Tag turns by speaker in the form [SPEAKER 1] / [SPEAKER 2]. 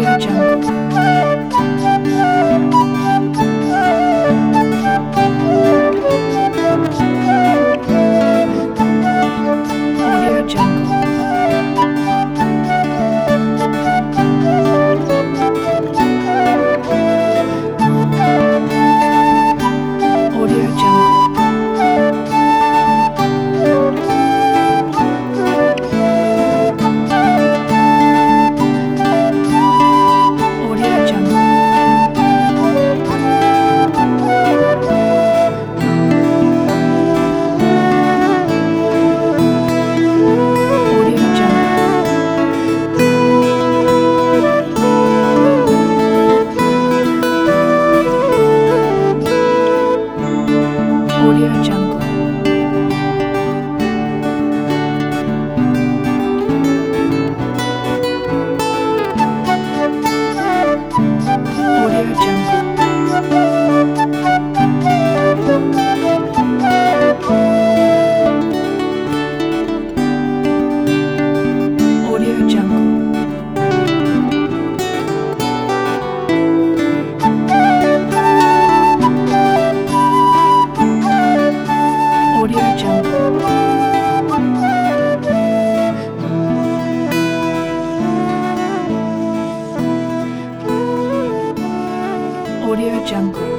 [SPEAKER 1] Audio Jungle. Audio Jungle. Audio Jungle. Audio Jungle. Audio Jungle. Audio Jungle. Audio Jungle. Audio Jungle. Audio Jungle. Audio Jungle.